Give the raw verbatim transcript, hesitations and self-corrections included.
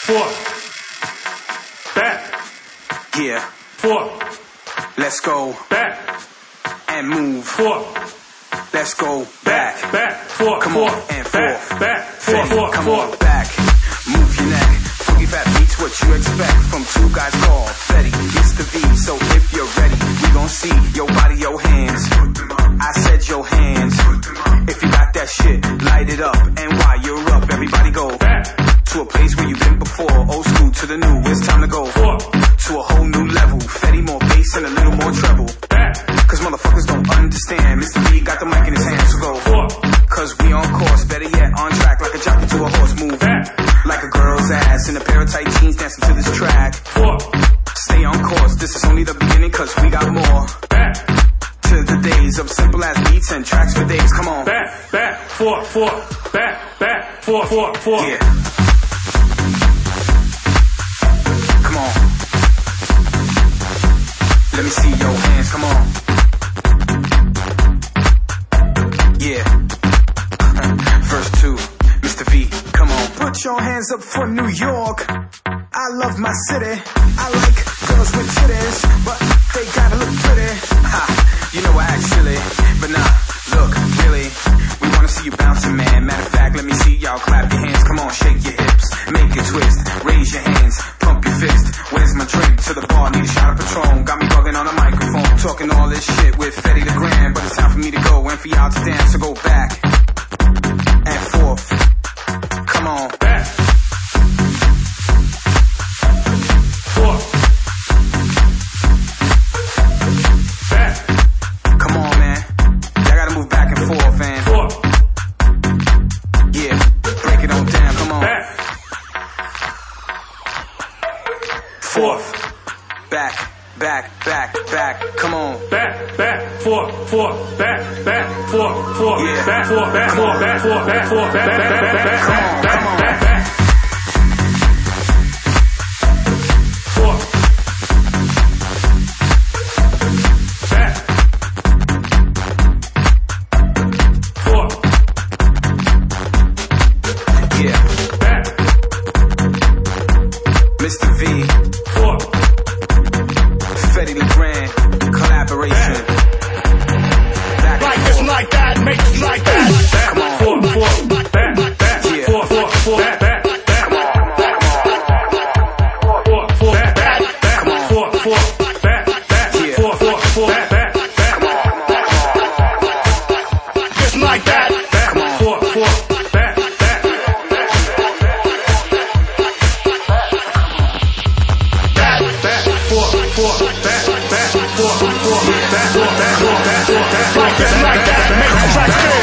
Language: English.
four, back, Yeah, four, let's go back, and move. four, Let's go back, back. back, four, Come four, on, and back, four. back, four, Fetty, four, come four. on, back. Move your neck. Funky fat beats, what you expect from two guys called Fetty, Mister V. So if you're ready, we gon' see your body, your hands. I said your hands. If you got that shit, light it up. And while you're up, everybody go Back to a place where you've been before. Old school to the new, it's time to go four, to a whole new level. Fetty, more bass and a little more treble. back, Cause motherfuckers don't understand. Mister V got the mic in his hand, so go. four, Cause we on course, better yet on track. Like a jockey to a horse, move back, like a girl's ass in a pair of tight jeans dancing to this track. four, Stay on course, this is only the beginning cause we got more. back, To the days of simple as beats and tracks for days, come on. back, back, four, four, back, back, four, four, four. Yeah. Come on. Let me see your hands, come on. Yeah. Verse two, Mister V, come on. Put your hands up for New York. I love my city. I like girls with titties, but they gotta look pretty. Ha, you know I act silly, but nah, look, really, we wanna see you bouncing, man. Matter of fact, let me see y'all clap your hands. Come on, shake your hips, make it twist, raise your hands, pump your fist. Where's my drink? To the bar, need a shot of Patron. Got me bugging on a microphone, talking all this shit with Fetty the Grand. But it's time for me to go and for y'all to dance, so go back and forth. Come on, Back, four, back, come on, man. Y'all gotta move back and forth, man. four, Yeah, break it on down, come on. back, four, Back, back, back, back, come on. back, back, four, four, back, back, four, four, Yeah. back, four, back, four, back, four, back, four, back, back, back, back, back, Come on, back, come on. back, back, four, back, four, Yeah, back, Mister V, four, Fetty the Grand, collaboration. Back Like and this, forth. like that, make it like that. back, four, four, back, back, Yeah. four, four, four, back,